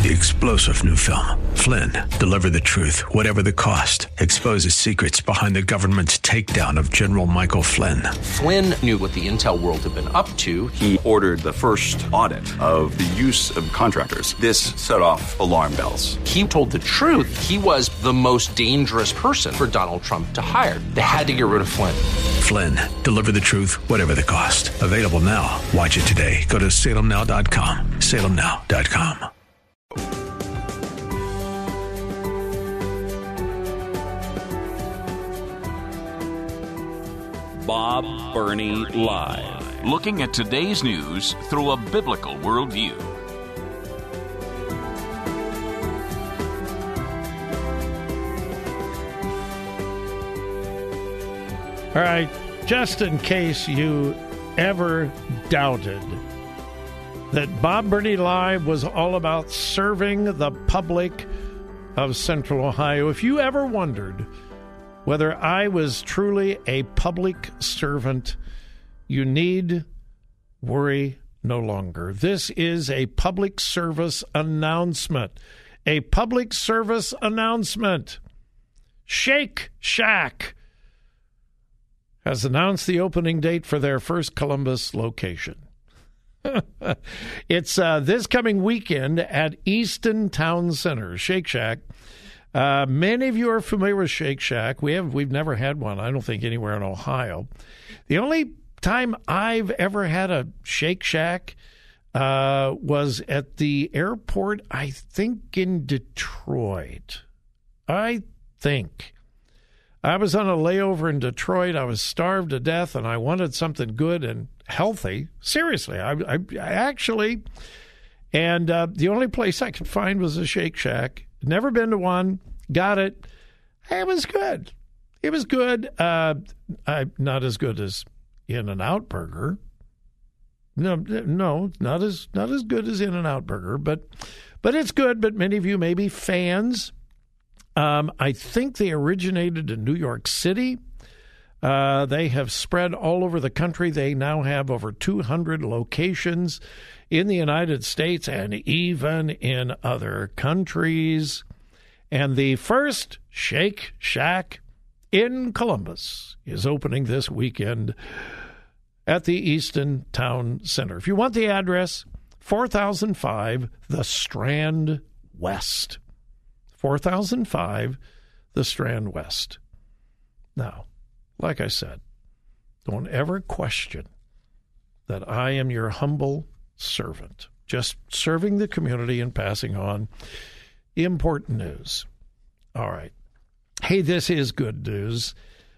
The explosive new film, Flynn, deliver the truth, whatever the cost, exposes secrets behind the government's takedown of General Michael Flynn. Flynn knew what the intel world had been up to. He ordered the first audit of the use of contractors. This set off alarm bells. He told the truth. He was the most dangerous person for Donald Trump to hire. They had to get rid of Flynn. Flynn, deliver the truth, whatever the cost. Available now. Watch it today. Go to salemnow.com. salemnow.com. Bob Burney Live. Looking at today's news through a biblical worldview. All right, just in case you ever doubted that Bob Burney Live was all about serving the public of Central Ohio, if you ever wondered whether I was truly a public servant, you need worry no longer. This is a public service announcement. A public service announcement. Shake Shack has announced the opening date for their first Columbus location. It's this coming weekend at Easton Town Center. Shake Shack. Many of you are familiar with Shake Shack. We've never had one, I don't think, anywhere in Ohio. The only time I've ever had a Shake Shack was at the airport, I think in Detroit. I think. I was on a layover in Detroit. I was starved to death, and I wanted something good and healthy. Seriously, I actually, and the only place I could find was a Shake Shack. Never been to one. Got it. It was good. It was good. Not as good as In-N-Out Burger. No, not as good as In-N-Out Burger, but it's good. But many of you may be fans. I think they originated in New York City. They have spread all over the country. They now have over 200 locations in the United States and even in other countries. And the first Shake Shack in Columbus is opening this weekend at the Easton Town Center. If you want the address, 4005 The Strand West. 4005 The Strand West. Now, like I said, don't ever question that I am your humble servant, just serving the community and passing on important news. All right. Hey, this is good news.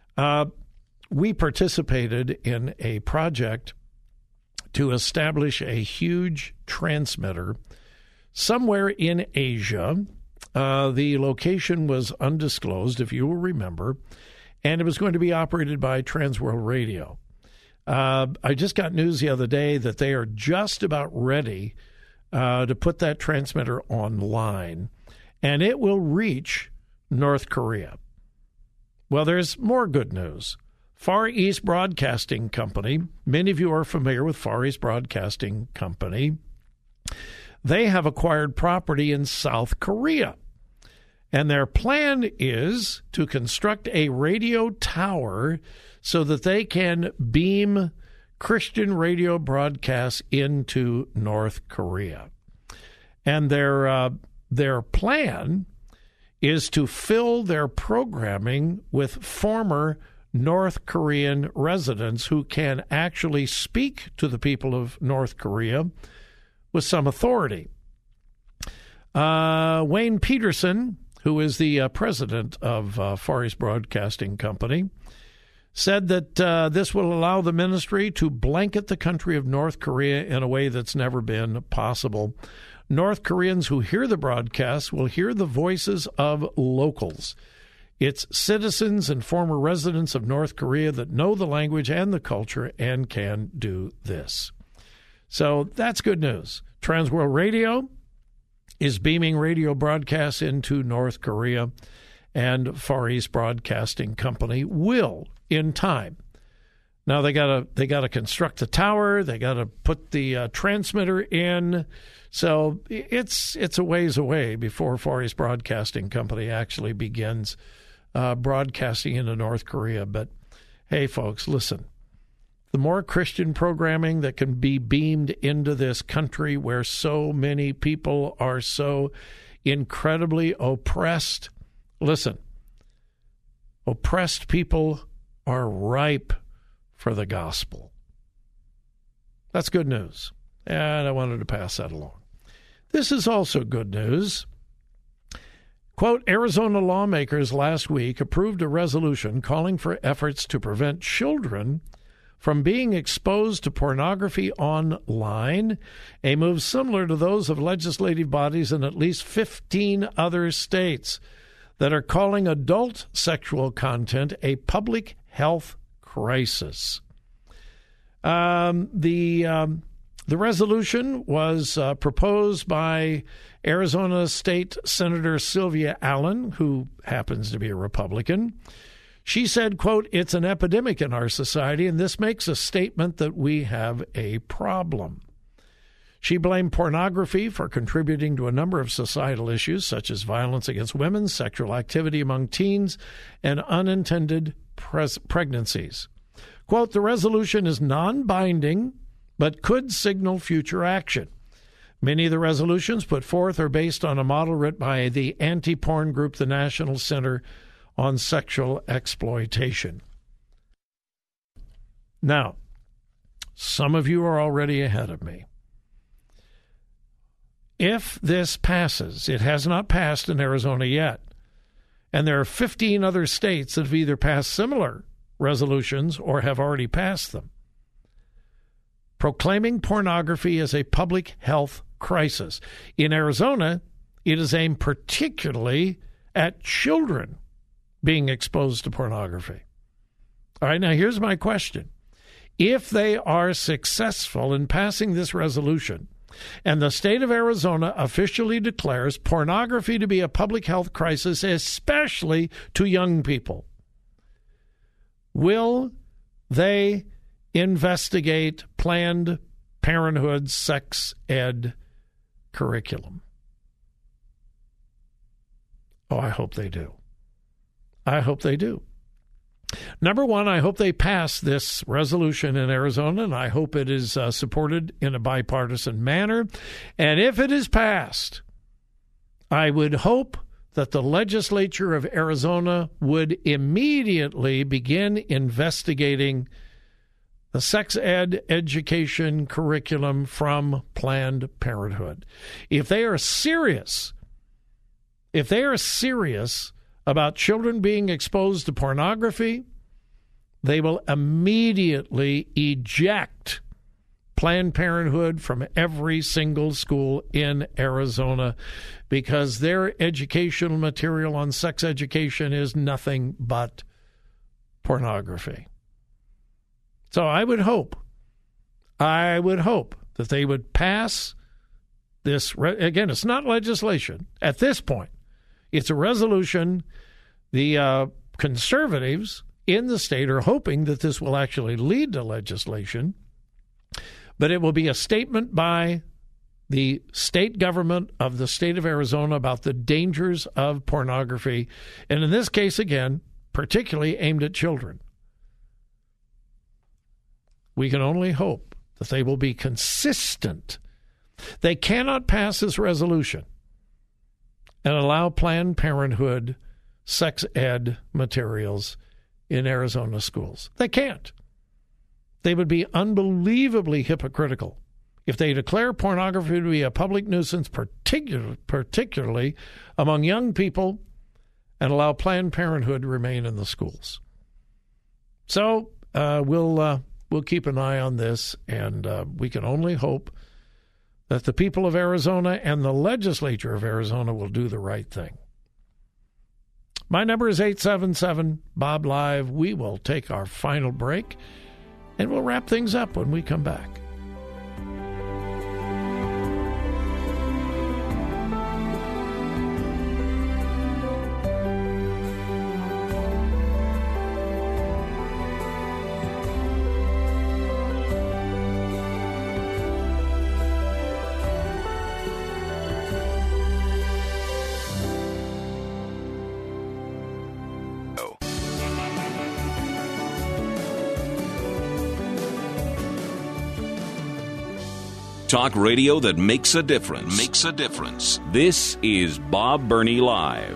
We participated in a project to establish a huge transmitter somewhere in Asia. The location was undisclosed, if you will remember, and it was going to be operated by Transworld Radio. I just got news the other day that they are just about ready to put that transmitter online, and it will reach North Korea. Well, there's more good news. Far East Broadcasting Company, many of you are familiar with Far East Broadcasting Company. They have acquired property in South Korea. And their plan is to construct a radio tower so that they can beam Christian radio broadcasts into North Korea. And their plan is to fill their programming with former North Korean residents who can actually speak to the people of North Korea with some authority. Wayne Peterson, who is the president of Far East Broadcasting Company, said that this will allow the ministry to blanket the country of North Korea in a way that's never been possible. North Koreans who hear the broadcast will hear the voices of locals. It's citizens and former residents of North Korea that know the language and the culture and can do this. So that's good news. Transworld Radio is beaming radio broadcasts into North Korea, and Far East Broadcasting Company will, in time, Now they gotta construct the tower. They gotta put the transmitter in. So it's a ways away before Far East Broadcasting Company actually begins broadcasting into North Korea. But hey, folks, listen. The more Christian programming that can be beamed into this country where so many people are so incredibly oppressed. Listen, oppressed people are ripe for the gospel. That's good news. And I wanted to pass that along. This is also good news. Quote, Arizona lawmakers last week approved a resolution calling for efforts to prevent children from being exposed to pornography online, a move similar to those of legislative bodies in at least 15 other states that are calling adult sexual content a public health crisis. The resolution was proposed by Arizona State Senator Sylvia Allen, who happens to be a Republican. She said, quote, it's an epidemic in our society, and this makes a statement that we have a problem. She blamed pornography for contributing to a number of societal issues, such as violence against women, sexual activity among teens, and unintended pregnancies. Quote, the resolution is non-binding, but could signal future action. Many of the resolutions put forth are based on a model written by the anti-porn group, the National Center on Sexual Exploitation. Now, some of you are already ahead of me. If this passes, it has not passed in Arizona yet, and there are 15 other states that have either passed similar resolutions or have already passed them, proclaiming pornography as a public health crisis. In Arizona, it is aimed particularly at children being exposed to pornography. All right, now here's my question. If they are successful in passing this resolution and the state of Arizona officially declares pornography to be a public health crisis, especially to young people, will they investigate Planned Parenthood sex ed curriculum? Oh, I hope they do. I hope they do. Number one, I hope they pass this resolution in Arizona, and I hope it is supported in a bipartisan manner. And if it is passed, I would hope that the legislature of Arizona would immediately begin investigating the sex ed education curriculum from Planned Parenthood. If they are serious about children being exposed to pornography, they will immediately eject Planned Parenthood from every single school in Arizona because their educational material on sex education is nothing but pornography. So I would hope that they would pass this. Again, it's not legislation at this point. It's a resolution. The conservatives in the state are hoping that this will actually lead to legislation, but it will be a statement by the state government of the state of Arizona about the dangers of pornography, and in this case, again, particularly aimed at children. We can only hope that they will be consistent. They cannot pass this resolution and allow Planned Parenthood sex ed materials in Arizona schools. They can't. They would be unbelievably hypocritical if they declare pornography to be a public nuisance, particularly among young people, and allow Planned Parenthood to remain in the schools. So we'll keep an eye on this, and we can only hope that the people of Arizona and the legislature of Arizona will do the right thing. My number is 877-BOB-LIVE. We will take our final break, and we'll wrap things up when we come back. Talk radio that makes a difference. Makes a difference. This is Bob Burney Live.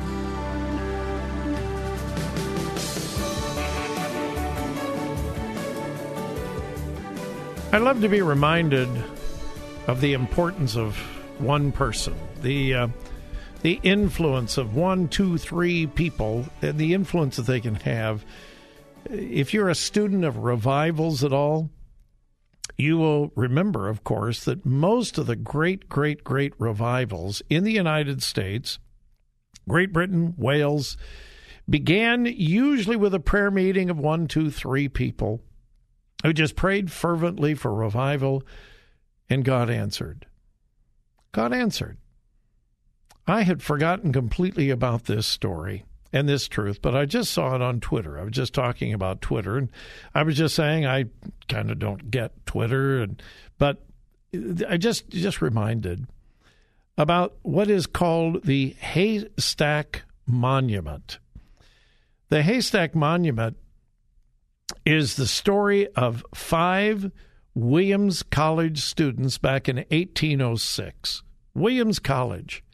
I love to be reminded of the importance of one person, the influence of 1, 2, 3 people, and the influence that they can have. If you're a student of revivals at all, you will remember, of course, that most of the great revivals in the United States, Great Britain, Wales, began usually with a prayer meeting of 1, 2, 3 people who just prayed fervently for revival, and God answered. God answered. I had forgotten completely about this story and this truth, but I just saw it on Twitter. I was just talking about Twitter, and I was just saying I kind of don't get Twitter, but I just reminded about what is called the Haystack Monument. The Haystack Monument is the story of 5 Williams College students back in 1806. Williams College.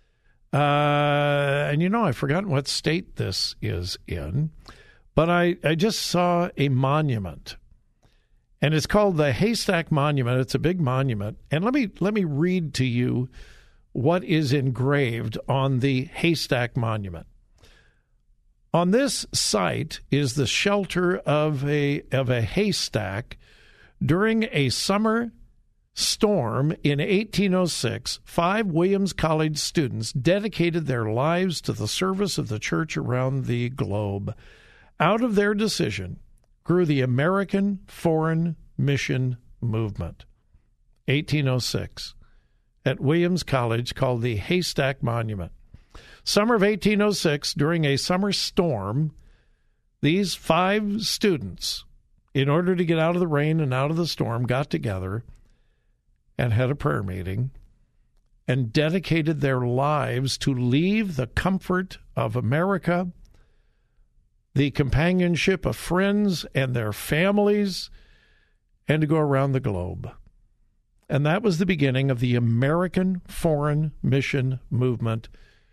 And I've forgotten what state this is in, but I just saw a monument, and it's called the Haystack Monument. It's a big monument, and let me read to you what is engraved on the Haystack Monument. On this site is the shelter of a haystack during a summer storm in 1806. 5 Williams College students dedicated their lives to the service of the church around the globe. Out of their decision grew the American Foreign Mission Movement. 1806 at Williams College, called the Haystack Monument. Summer of 1806, during a summer storm, these 5 students, in order to get out of the rain and out of the storm, got together and had a prayer meeting and dedicated their lives to leave the comfort of America, the companionship of friends and their families, and to go around the globe. And that was the beginning of the American Foreign Mission Movement.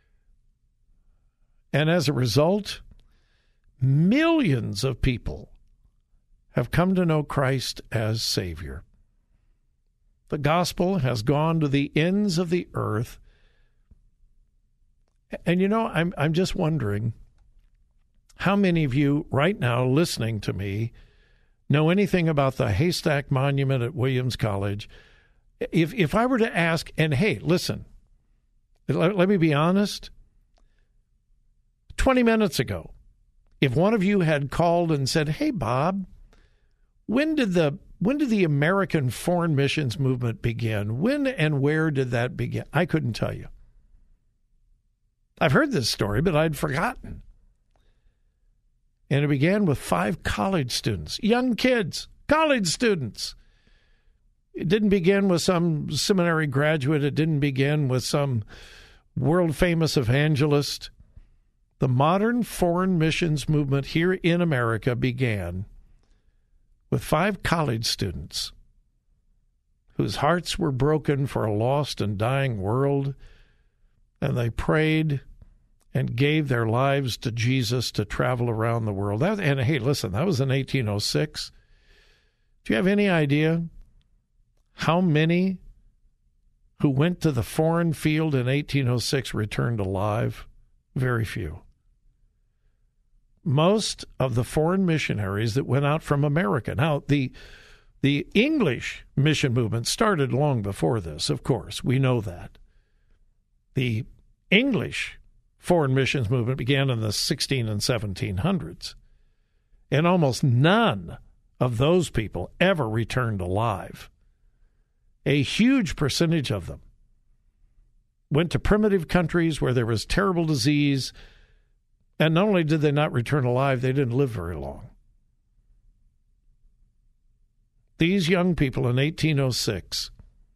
And as a result, millions of people have come to know Christ as Savior. The gospel has gone to the ends of the earth. And I'm just wondering how many of you right now listening to me know anything about the Haystack Monument at Williams College. If I were to ask, and hey, listen, let me be honest, 20 minutes ago, if one of you had called and said, hey, Bob, when did the American Foreign Missions Movement begin? When and where did that begin? I couldn't tell you. I've heard this story, but I'd forgotten. And it began with 5 college students, young kids, college students. It didn't begin with some seminary graduate. It didn't begin with some world-famous evangelist. The modern foreign missions movement here in America began with 5 college students whose hearts were broken for a lost and dying world, and they prayed and gave their lives to Jesus to travel around the world. And hey, listen, that was in 1806. Do you have any idea how many who went to the foreign field in 1806 returned alive? Very few. Most of the foreign missionaries that went out from America. Now, the English mission movement started long before this, of course. We know that. The English foreign missions movement began in the 16 and 1700s. And almost none of those people ever returned alive. A huge percentage of them went to primitive countries where there was terrible disease. And not only did they not return alive, they didn't live very long. These young people in 1806,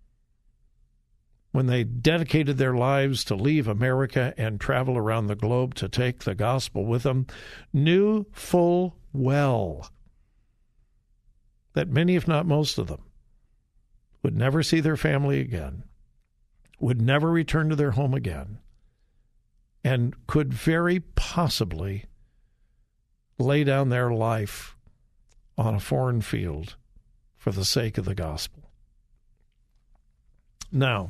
when they dedicated their lives to leave America and travel around the globe to take the gospel with them, knew full well that many, if not most of them, would never see their family again, would never return to their home again, and could very possibly lay down their life on a foreign field for the sake of the gospel. Now,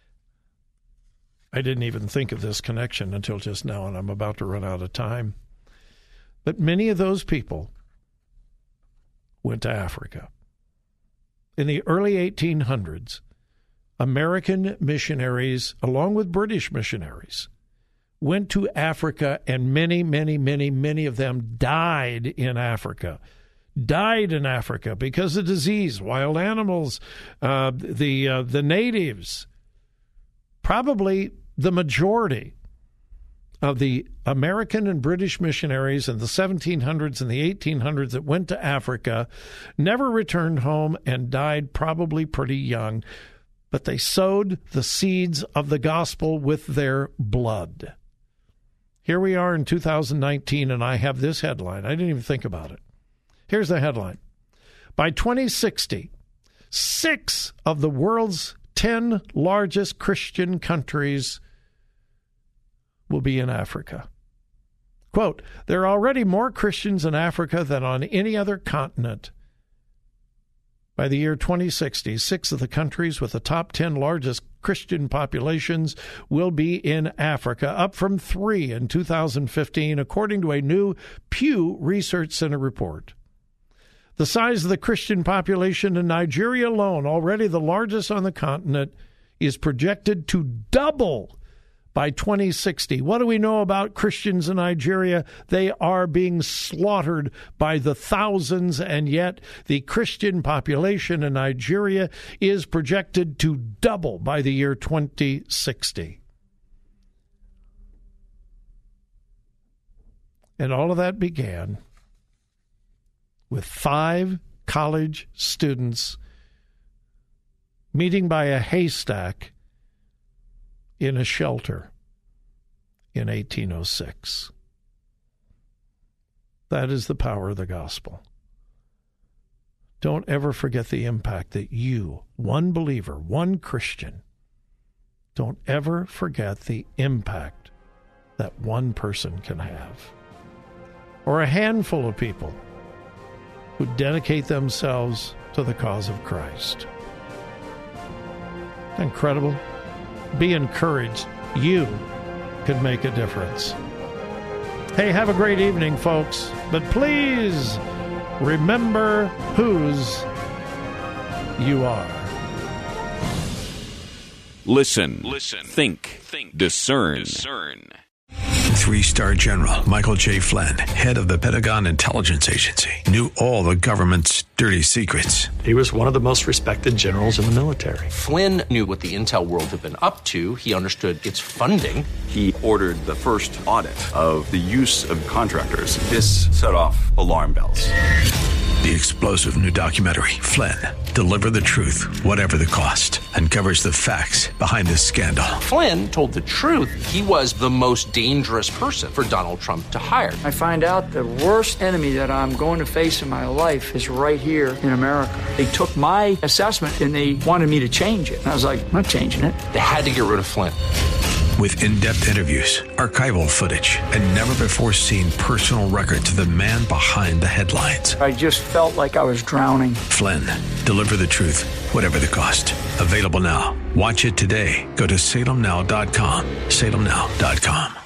I didn't even think of this connection until just now, and I'm about to run out of time. But many of those people went to Africa. In the early 1800s, American missionaries, along with British missionaries, went to Africa, and many of them died in Africa. Died in Africa because of disease, wild animals, the natives. Probably the majority of the American and British missionaries in the 1700s and the 1800s that went to Africa never returned home and died probably pretty young, but they sowed the seeds of the gospel with their blood. Here we are in 2019, and I have this headline. I didn't even think about it. Here's the headline. By 2060, 6 of the world's 10 largest Christian countries will be in Africa. Quote, there are already more Christians in Africa than on any other continent. By the year 2060, 6 of the countries with the top 10 largest Christian populations will be in Africa, up from 3 in 2015, according to a new Pew Research Center report. The size of the Christian population in Nigeria alone, already the largest on the continent, is projected to double by 2060. What do we know about Christians in Nigeria? They are being slaughtered by the thousands, and yet the Christian population in Nigeria is projected to double by the year 2060. And all of that began with 5 college students meeting by a haystack in a shelter in 1806. That is the power of the gospel. Don't ever forget the impact that you, one believer, one Christian, don't ever forget the impact that one person can have. Or a handful of people who dedicate themselves to the cause of Christ. Incredible. Be encouraged. You can make a difference. Hey, have a great evening, folks. But please remember whose you are. Listen. Think. Discern. 3-star General Michael J. Flynn, head of the Pentagon Intelligence Agency, knew all the government's dirty secrets. He was one of the most respected generals in the military. Flynn knew what the intel world had been up to. He understood its funding. He ordered the first audit of the use of contractors. This set off alarm bells. The explosive new documentary, Flynn, Deliver the Truth, Whatever the Cost, uncovers the facts behind this scandal. Flynn told the truth. He was the most dangerous person for Donald Trump to hire. I find out the worst enemy that I'm going to face in my life is right here in America. They took my assessment and they wanted me to change it. And I was like, I'm not changing it. They had to get rid of Flynn. With in-depth interviews, archival footage, and never-before-seen personal records of the man behind the headlines. I just felt like I was drowning. Flynn, Deliver the Truth, Whatever the Cost. Available now. Watch it today. Go to salemnow.com. salemnow.com.